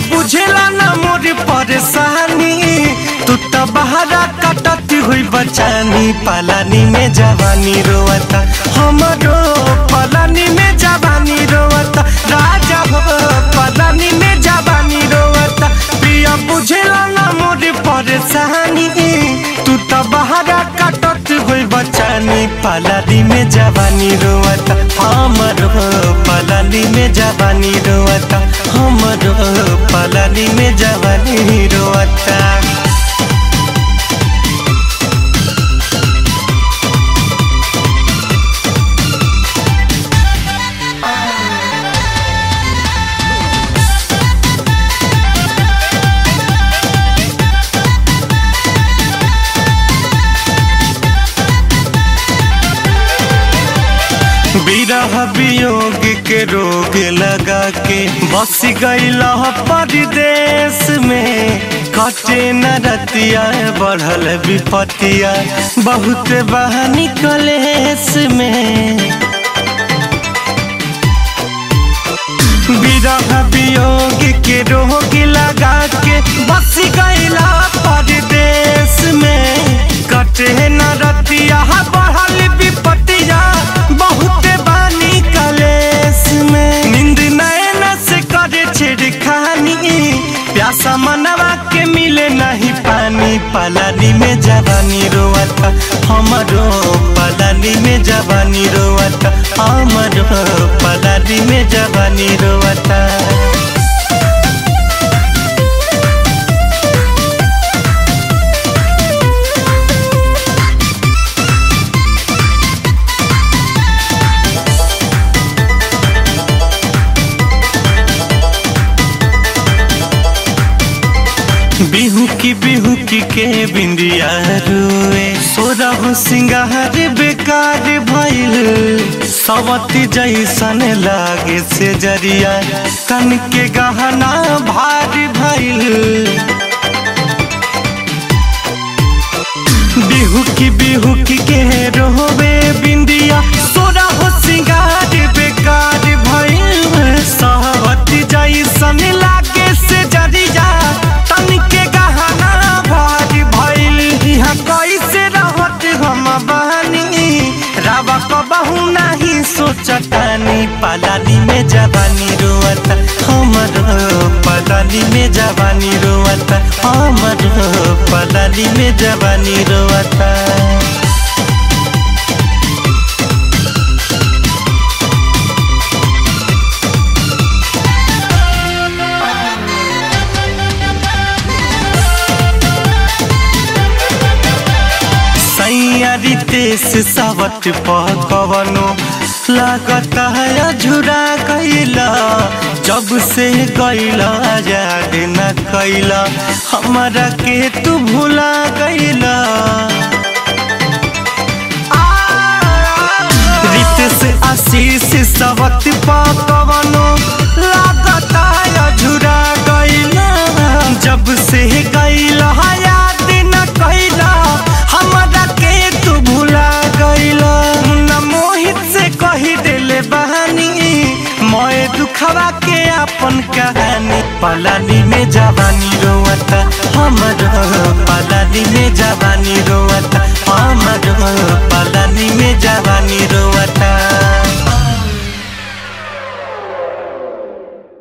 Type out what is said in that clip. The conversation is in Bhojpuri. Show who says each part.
Speaker 1: बुझेला ना मोर परेशानी, तू तो बहरा कटती हुई बचानी। पलानी में जवानी रोवता हमरो, पलानी में जवानी रोवता राजा हो, पलानी में जवानी रोवता। पिया बुझेला ना मोर परेशानी, तू तो बहरा कटती हुई बचानी। पलानी में जवानी रोवता हमरो, पलानी में जवानी रोवता हमरो, पलानी में जवानी रोवता। विरह वियोग के रोग लगा के बस गईला परदेश में। कटे न रतिया बढ़ल विपतिया, बहुत बहानी कलेश में। विरह वियोग के रोग लगा के बस गईला परदेश में। कटे न रतिया बढ़ल विपतिया, बहुत बानी कलेश में। नींद नैन से करे छेड़खानी, प्यासा मनवा के मिले नहीं पानी। पलानी में जवानी रोवता हमरो, पलानी में जवानी रोवता हमरो, पलानी में जवानी रोवता। बिहू की के बिंदिया रुए, सोरह सिंगार बेकार भइल। सवती जैसन लागे से जरिया, कन के गहना भारी भइल। बिहू की के रोवे बिंदिया, सोरह सिंगार बेकार भइल। सवती जैसन लागे से जरिया, तन के गहना भारी भइल। यहाँ कैसे रहत हम बहानी, रावा कबहू नहीं सोचतानी। पलानी में जवानी रोवता हमरो, पलानी में जवानी रोवता हमरो, पलानी में जवानी रोवता। रितेश सावट पकवनो लागता है झुरा गईला। जब से गईला याद न कैला, हमारा के तू भुला गईला। रितेश आशीष सावट पकवनो लागता है झुरा गईला। जब से गईला याद न कैला, हमारा के तू भुला गईला। मुन्ना मोहित से कही देले बहानी, मोए दुखवा के अपन कहानी। पलानी में जवानी रोवता हमरो, पलानी में जवानी रोवता